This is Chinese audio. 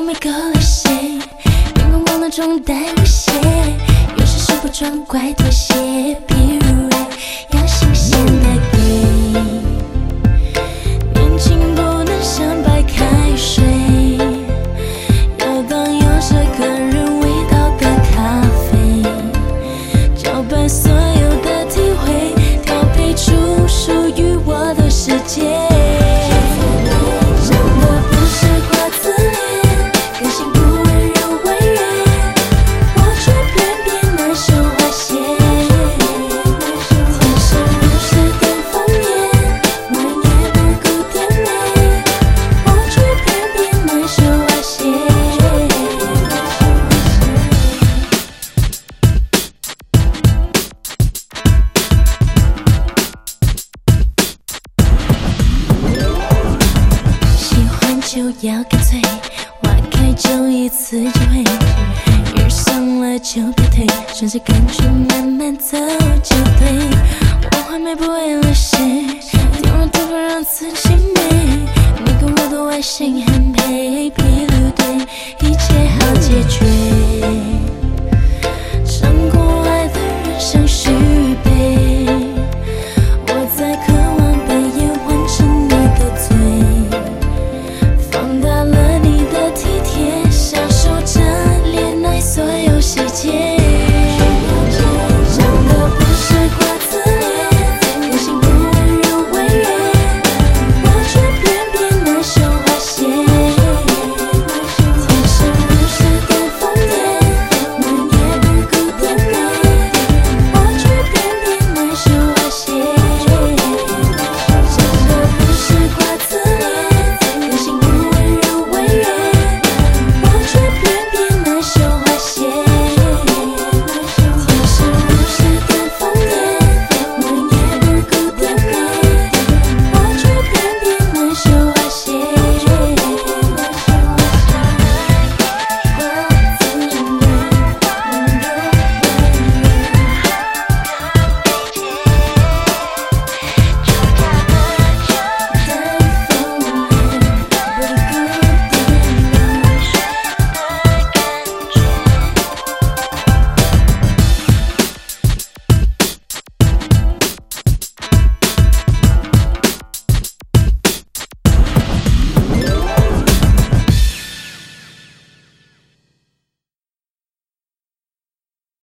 没够了谁？眼光光的中带威胁，有些事不装怪妥协，比如爱要新鲜的给。年轻不能像白开水，要当有着个人味道的咖啡，搅拌所有的体会，调配出属于我的世界。就要干脆，花开就一次机会，遇上了就别退，顺着感觉慢慢走就对。我画眉不为了谁，丢人头发让自己美，你跟我的外形很配，比如对，一切好解决。